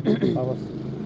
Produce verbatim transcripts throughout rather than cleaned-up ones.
Vamos.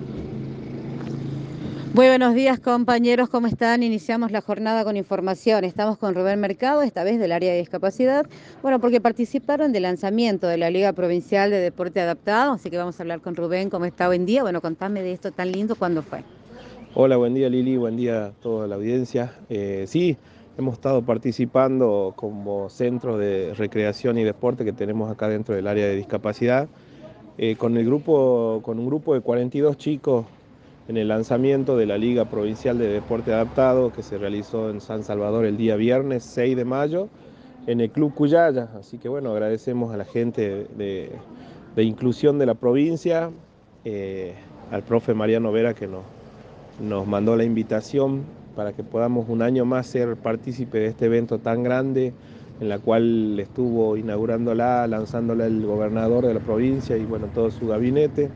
Muy buenos días, compañeros, ¿cómo están? Iniciamos la jornada con información. Estamos con Rubén Mercado, esta vez del área de discapacidad. Bueno, porque participaron del lanzamiento de la Liga Provincial de Deporte Adaptado, así que vamos a hablar con Rubén. ¿Cómo está? Buen día. Bueno, contame de esto tan lindo, ¿cuándo fue? Hola, buen día Lili, buen día a toda la audiencia. Eh, sí, hemos estado participando como centro de recreación y deporte que tenemos acá dentro del área de discapacidad, eh, con el grupo, con un grupo de cuarenta y dos chicos en el lanzamiento de la Liga Provincial de Deporte Adaptado que se realizó en San Salvador el día viernes seis de mayo en el Club Cuyaya. Así que bueno, agradecemos a la gente de, de inclusión de la provincia, eh, al profe Mariano Vera que nos nos mandó la invitación para que podamos un año más ser partícipe de este evento tan grande, en la cual estuvo inaugurándola, lanzándola el gobernador de la provincia y bueno, todo su gabinete.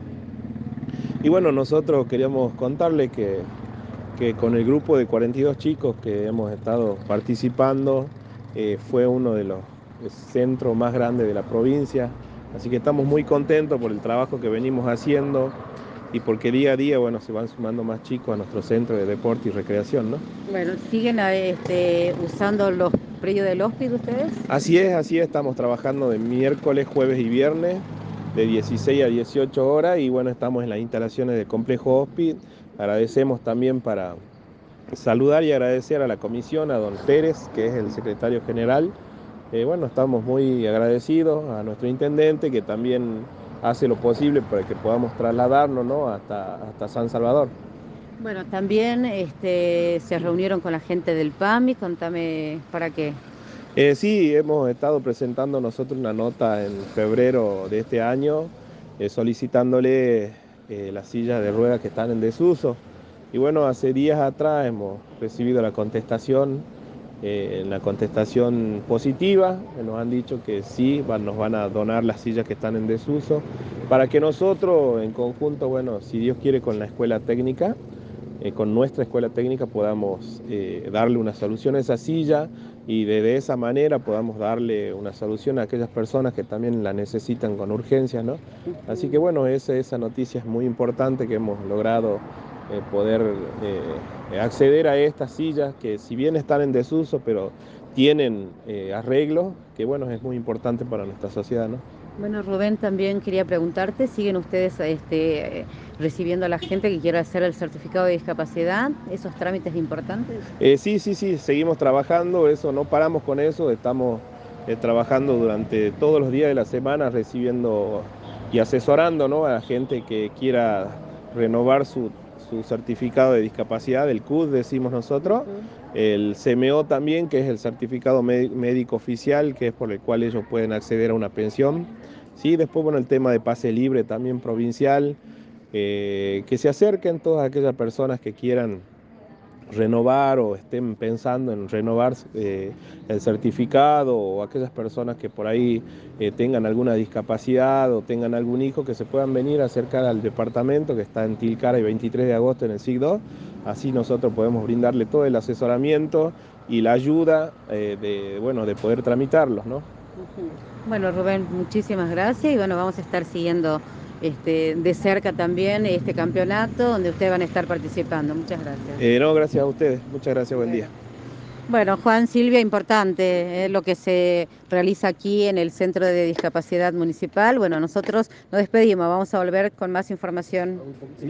Y bueno, nosotros queríamos contarle que, que con el grupo de cuarenta y dos chicos que hemos estado participando, eh, fue uno de los centros más grandes de la provincia, así que estamos muy contentos por el trabajo que venimos haciendo y porque día a día, bueno, se van sumando más chicos a nuestro centro de deporte y recreación, ¿no? Bueno, ¿siguen este, usando los predios del hospital ustedes? Así es, así es, estamos trabajando de miércoles, jueves y viernes, de dieciséis a dieciocho horas, y bueno, estamos en las instalaciones del complejo hospital. Agradecemos también para saludar y agradecer a la comisión, a don Pérez, que es el secretario general. Eh, bueno, estamos muy agradecidos a nuestro intendente, que también hace lo posible para que podamos trasladarnos, ¿no?, hasta, hasta San Salvador. Bueno, también este, se reunieron con la gente del P A M I, contame para qué. Eh, sí, hemos estado presentando nosotros una nota en febrero de este año, eh, solicitándole eh, las sillas de ruedas que están en desuso. Y bueno, hace días atrás hemos recibido la contestación, eh, la contestación positiva, que nos han dicho que sí, van, nos van a donar las sillas que están en desuso, para que nosotros en conjunto, bueno, si Dios quiere, con la escuela técnica, eh, con nuestra escuela técnica podamos eh, darle una solución a esa silla y de, de esa manera podamos darle una solución a aquellas personas que también la necesitan con urgencia, ¿no? Así que bueno, esa, esa noticia es muy importante, que hemos logrado eh, poder eh, acceder a estas sillas que si bien están en desuso, pero tienen eh, arreglos, que bueno, es muy importante para nuestra sociedad, ¿no? Bueno, Rubén, también quería preguntarte, ¿siguen ustedes este, recibiendo a la gente que quiera hacer el certificado de discapacidad? ¿Esos trámites importantes? Eh, sí, sí, sí, seguimos trabajando, eso, no paramos con eso, estamos eh, trabajando durante todos los días de la semana, recibiendo y asesorando, ¿no?, a la gente que quiera renovar su, su certificado de discapacidad, el C U D decimos nosotros, Uh-huh. el C M O también, que es el certificado médico oficial, que es por el cual ellos pueden acceder a una pensión. Sí, después, bueno, el tema de pase libre también provincial, eh, que se acerquen todas aquellas personas que quieran renovar o estén pensando en renovar eh, el certificado, o aquellas personas que por ahí eh, tengan alguna discapacidad o tengan algún hijo, que se puedan venir a acercar al departamento que está en Tilcara y veintitrés de agosto en el S I C dos. Así nosotros podemos brindarle todo el asesoramiento y la ayuda eh, de, bueno, de poder tramitarlos, ¿no? Bueno, Rubén, muchísimas gracias y bueno, vamos a estar siguiendo este, de cerca también este campeonato donde ustedes van a estar participando. Muchas gracias. Eh, no, gracias a ustedes. Muchas gracias, buen Bueno. día. Bueno, Juan, Silvia, importante eh, lo que se realiza aquí en el Centro de Discapacidad Municipal. Bueno, nosotros nos despedimos, vamos a volver con más información.